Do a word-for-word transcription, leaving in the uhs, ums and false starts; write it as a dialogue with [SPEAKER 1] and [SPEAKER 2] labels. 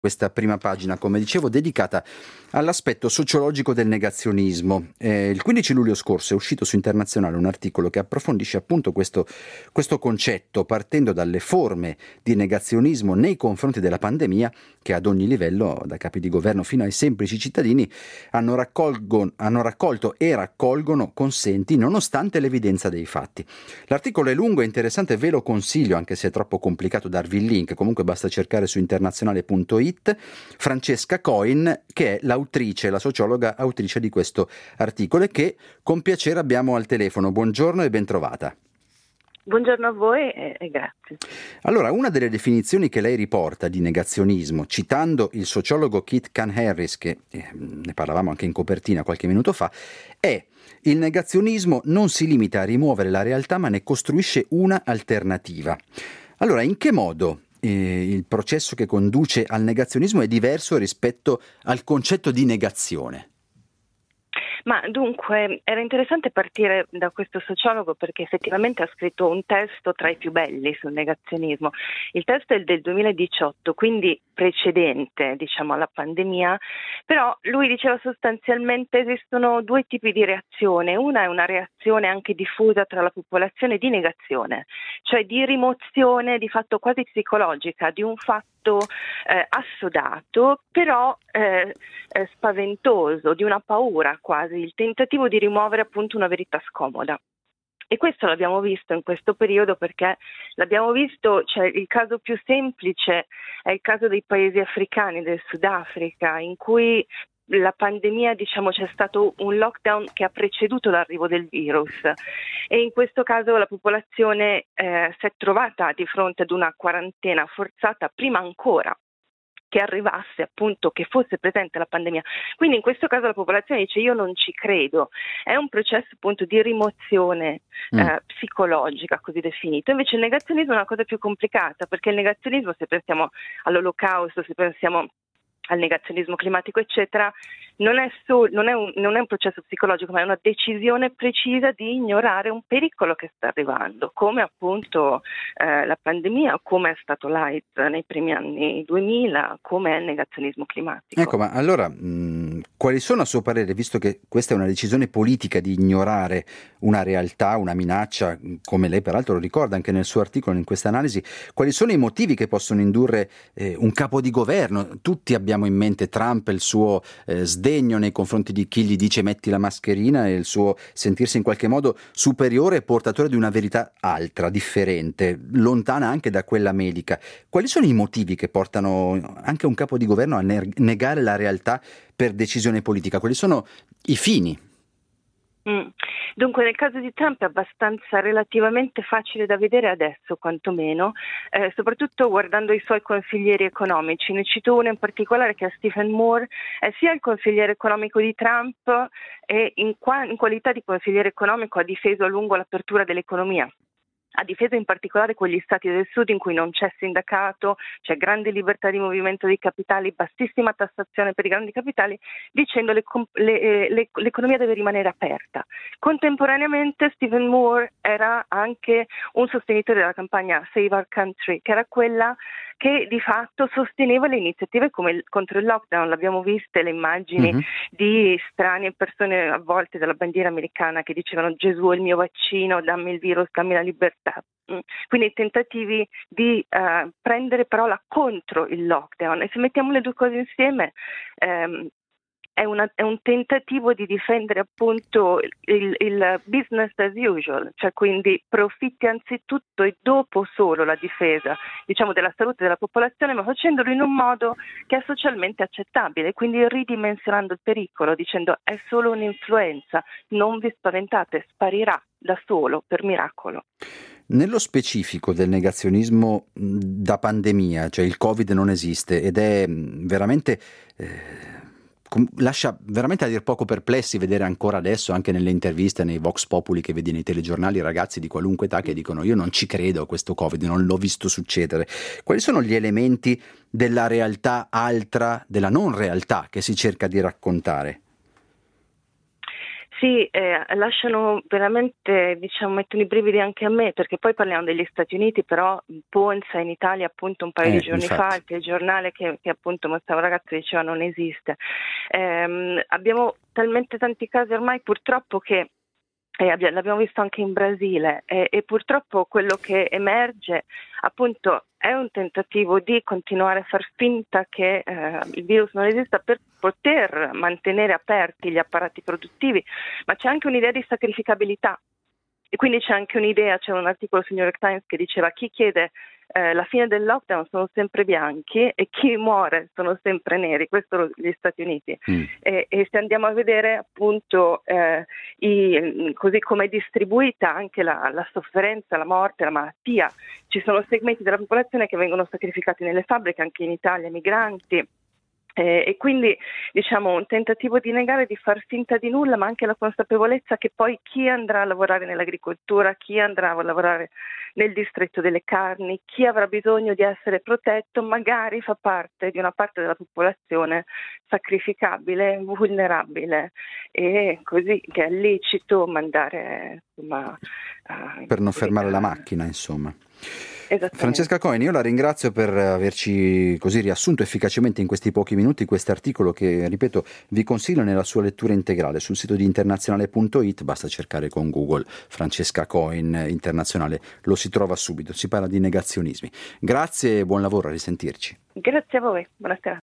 [SPEAKER 1] Questa prima pagina, come dicevo, dedicata all'aspetto sociologico del negazionismo. Eh, il quindici luglio scorso è uscito su Internazionale un articolo che approfondisce appunto questo, questo concetto, partendo dalle forme di negazionismo nei confronti della pandemia che ad ogni livello, da capi di governo fino ai semplici cittadini, hanno, raccolgon, hanno raccolto e raccolgono consensi nonostante l'evidenza dei fatti. L'articolo è lungo e interessante, ve lo consiglio, anche se è troppo complicato darvi il link, comunque basta cercare su internazionale punto it Francesca Coin, che è l'autrice, la sociologa autrice di questo articolo e che con piacere abbiamo al telefono. Buongiorno e bentrovata.
[SPEAKER 2] Buongiorno a voi e, e grazie.
[SPEAKER 1] Allora, una delle definizioni che lei riporta di negazionismo, citando il sociologo Kit Kahn-Harris, che eh, ne parlavamo anche in copertina qualche minuto fa, è: il negazionismo non si limita a rimuovere la realtà, ma ne costruisce una alternativa. Allora, in che modo eh, il processo che conduce al negazionismo è diverso rispetto al concetto di negazione?
[SPEAKER 2] Ma dunque, era interessante partire da questo sociologo perché effettivamente ha scritto un testo tra i più belli sul negazionismo. Il testo è del duemiladiciotto, quindi precedente, diciamo, alla pandemia, però lui diceva sostanzialmente esistono due tipi di reazione. Una è una reazione anche diffusa tra la popolazione di negazione, cioè di rimozione di fatto quasi psicologica di un fatto eh, assodato, però eh, eh, spaventoso, di una paura quasi, il tentativo di rimuovere appunto una verità scomoda. E questo l'abbiamo visto in questo periodo perché l'abbiamo visto, cioè il caso più semplice è il caso dei paesi africani, del Sudafrica, in cui la pandemia, diciamo, c'è stato un lockdown che ha preceduto l'arrivo del virus e in questo caso la popolazione eh, si è trovata di fronte ad una quarantena forzata prima ancora che arrivasse appunto, che fosse presente la pandemia. Quindi in questo caso la popolazione dice io non ci credo, è un processo appunto di rimozione mm. eh, psicologica così definito. Invece il negazionismo è una cosa più complicata, perché il negazionismo, se pensiamo all'olocausto, se pensiamo al negazionismo climatico eccetera, non è, so, non, è un, non è un processo psicologico, ma è una decisione precisa di ignorare un pericolo che sta arrivando, come appunto eh, la pandemia, come è stato l'AIDS nei primi anni duemila, come è il negazionismo climatico.
[SPEAKER 1] Ecco, ma allora mh, quali sono a suo parere, visto che questa è una decisione politica di ignorare una realtà, una minaccia, come lei peraltro lo ricorda anche nel suo articolo, in questa analisi, quali sono i motivi che possono indurre eh, un capo di governo? Tutti abbiamo in mente Trump e il suo eh, sdegno nei confronti di chi gli dice metti la mascherina e il suo sentirsi in qualche modo superiore e portatore di una verità altra, differente, lontana anche da quella medica. Quali sono i motivi che portano anche un capo di governo a negare la realtà per decisione politica? Quali sono i fini?
[SPEAKER 2] Mm. Dunque nel caso di Trump è abbastanza relativamente facile da vedere adesso quantomeno, eh, soprattutto guardando i suoi consiglieri economici. Ne cito uno in particolare che è Stephen Moore, è sia il consigliere economico di Trump e in, qua- in qualità di consigliere economico ha difeso a lungo l'apertura dell'economia. Ha difeso in particolare quegli stati del sud in cui non c'è sindacato, c'è grande libertà di movimento dei capitali, bassissima tassazione per i grandi capitali, dicendo che le, le, l'economia deve rimanere aperta. Contemporaneamente Stephen Moore era anche un sostenitore della campagna Save Our Country, che era quella che di fatto sosteneva le iniziative come il, contro il lockdown. L'abbiamo viste le immagini mm-hmm. di strane persone avvolte dalla bandiera americana che dicevano Gesù è il mio vaccino, dammi il virus, dammi la libertà. Quindi tentativi di uh, prendere parola contro il lockdown, e se mettiamo le due cose insieme ehm, È, una, è un tentativo di difendere appunto il, il business as usual, cioè quindi profitti anzitutto e dopo solo la difesa, diciamo, della salute della popolazione, ma facendolo in un modo che è socialmente accettabile, quindi ridimensionando il pericolo, dicendo è solo un'influenza, non vi spaventate, sparirà da solo per miracolo.
[SPEAKER 1] Nello specifico del negazionismo da pandemia, cioè il Covid non esiste ed è veramente... Eh... lascia veramente a dir poco perplessi vedere ancora adesso, anche nelle interviste, nei Vox Populi che vedi nei telegiornali, ragazzi di qualunque età che dicono io non ci credo a questo Covid, non l'ho visto succedere. Quali sono gli elementi della realtà altra, della non realtà che si cerca di raccontare?
[SPEAKER 2] Sì, eh, lasciano veramente, diciamo, mettono i brividi anche a me, perché poi parliamo degli Stati Uniti, però Ponza in Italia appunto un paio
[SPEAKER 1] Eh,
[SPEAKER 2] di giorni
[SPEAKER 1] infatti.
[SPEAKER 2] fa, il telegiornale che, che appunto mostrava un ragazzo diceva non esiste. Ehm, abbiamo talmente tanti casi ormai purtroppo che E abbia- l'abbiamo visto anche in Brasile e, e purtroppo quello che emerge appunto è un tentativo di continuare a far finta che eh, il virus non esista per poter mantenere aperti gli apparati produttivi, ma c'è anche un'idea di sacrificabilità. E quindi c'è anche un'idea, c'è un articolo sul New York Times che diceva chi chiede eh, la fine del lockdown sono sempre bianchi e chi muore sono sempre neri, questo gli Stati Uniti.
[SPEAKER 1] Mm.
[SPEAKER 2] E, e se andiamo a vedere appunto eh, i, così come è distribuita anche la, la sofferenza, la morte, la malattia, ci sono segmenti della popolazione che vengono sacrificati nelle fabbriche, anche in Italia, migranti. Eh, e quindi diciamo un tentativo di negare, di far finta di nulla, ma anche la consapevolezza che poi chi andrà a lavorare nell'agricoltura, chi andrà a lavorare nel distretto delle carni, chi avrà bisogno di essere protetto, magari fa parte di una parte della popolazione sacrificabile, vulnerabile e così che è lecito mandare insomma, uh,
[SPEAKER 1] Per non fermare la macchina, insomma. Francesca Coin, io la ringrazio per averci così riassunto efficacemente in questi pochi minuti questo articolo che, ripeto, vi consiglio nella sua lettura integrale sul sito di internazionale punto it, basta cercare con Google Francesca Coin internazionale, lo si trova subito, si parla di negazionismi. Grazie e buon lavoro, a risentirci.
[SPEAKER 2] Grazie a voi, buonasera.